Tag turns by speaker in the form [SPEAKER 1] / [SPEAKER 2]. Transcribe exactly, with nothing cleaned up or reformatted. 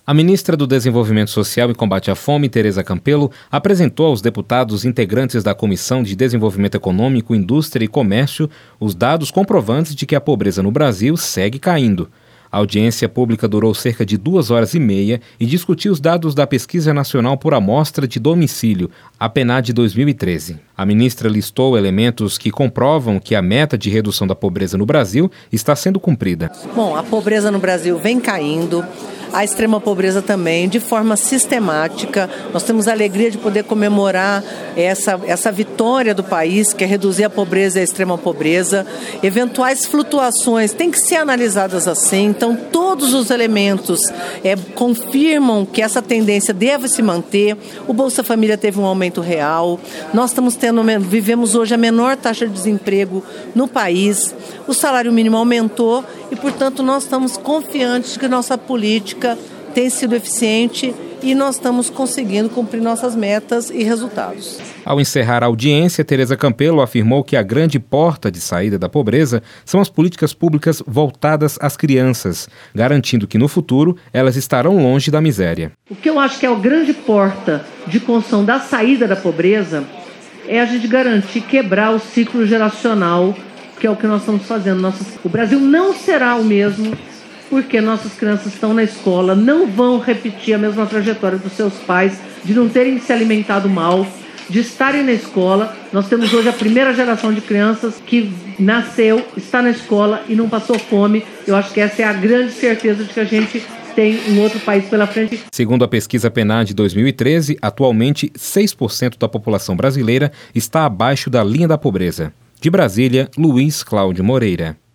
[SPEAKER 1] A ministra do Desenvolvimento Social e Combate à Fome, Tereza Campelo, apresentou aos deputados integrantes da Comissão de Desenvolvimento Econômico, Indústria e Comércio os dados comprovantes de que a pobreza no Brasil segue caindo. A audiência pública durou cerca de duas horas e meia e discutiu os dados da Pesquisa Nacional por Amostra de Domicílio, a PNAD dois mil e treze. A ministra listou elementos que comprovam que a meta de redução da pobreza no Brasil está sendo cumprida.
[SPEAKER 2] Bom, a pobreza no Brasil vem caindo. A extrema pobreza também, de forma sistemática. Nós temos a alegria de poder comemorar essa, essa vitória do país, que é reduzir a pobreza e a extrema pobreza. Eventuais flutuações têm que ser analisadas assim. Então, todos os elementos é, confirmam que essa tendência deve se manter. O Bolsa Família teve um aumento real. Nós estamos tendo, vivemos hoje a menor taxa de desemprego no país. O salário mínimo aumentou e, portanto, nós estamos confiantes de que nossa política tem sido eficiente e nós estamos conseguindo cumprir nossas metas e resultados.
[SPEAKER 1] Ao encerrar a audiência, Tereza Campelo afirmou que a grande porta de saída da pobreza são as políticas públicas voltadas às crianças, garantindo que no futuro elas estarão longe da miséria.
[SPEAKER 3] O que eu acho que é a grande porta de construção da saída da pobreza é a gente garantir quebrar o ciclo geracional, que é o que nós estamos fazendo. Nossas... O Brasil não será o mesmo porque nossas crianças estão na escola, não vão repetir a mesma trajetória dos seus pais, de não terem se alimentado mal, de estarem na escola. Nós temos hoje a primeira geração de crianças que nasceu, está na escola e não passou fome. Eu acho que essa é a grande certeza de que a gente tem um outro país pela frente.
[SPEAKER 1] Segundo a pesquisa PNAD dois mil e treze, atualmente seis por cento da população brasileira está abaixo da linha da pobreza. De Brasília, Luiz Cláudio Moreira.